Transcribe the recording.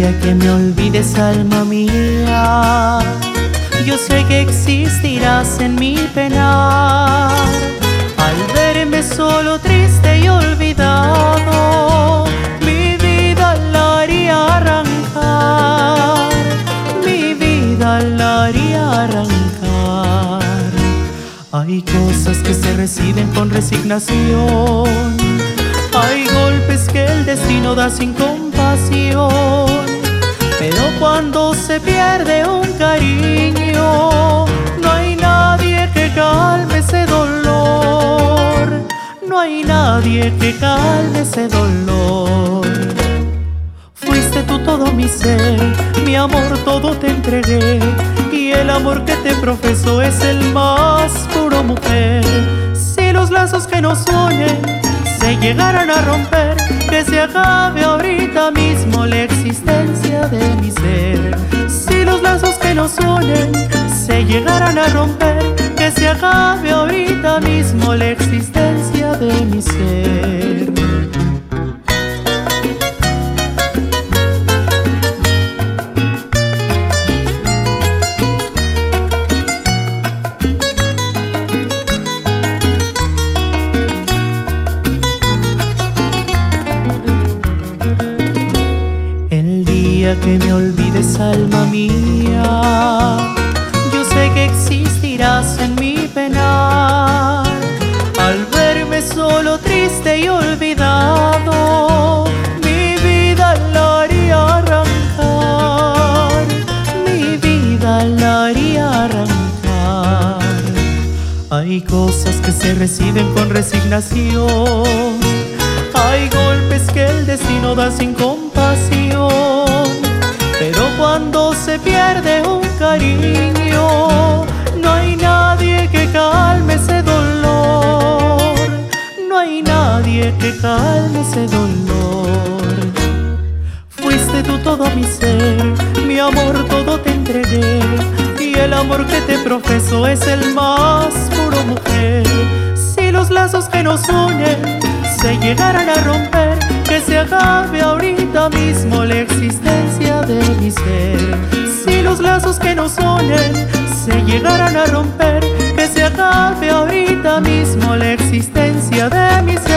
día que me olvides, alma mía, yo sé que existirás en mi penar. Al verme solo, triste y olvidado, mi vida la haría arrancar, mi vida la haría arrancar. Hay cosas que se reciben con resignación, hay golpes que el destino da sin compasión, pero cuando se pierde un cariño, no hay nadie que calme ese dolor, no hay nadie que calme ese dolor. Fuiste tú todo mi ser, mi amor todo te entregué, y el amor que te profeso es el más puro, mujer. Si los lazos que nos unen se llegaran a romper, que se acabe ahorita mismo la existencia de mi ser. Si los lazos que nos unen se llegaran a romper, que se acabe ahorita mismo la existencia de mi ser. Que me olvides, alma mía, yo sé que existirás en mi penar. Al verme solo, triste y olvidado, mi vida la haría arrancar, mi vida la haría arrancar. Hay cosas que se reciben con resignación, hay golpes que el destino da sin compasión, pero cuando se pierde un cariño, no hay nadie que calme ese dolor, no hay nadie que calme ese dolor. Fuiste tú todo mi ser, mi amor todo te entregué, y el amor que te profeso es el más puro, mujer. Si los lazos que nos unen se llegaran a romper, que se acabe ahorita mismo la existencia de mi ser. Si los lazos que nos unen se llegaran a romper, que se acabe ahorita mismo la existencia de mi ser.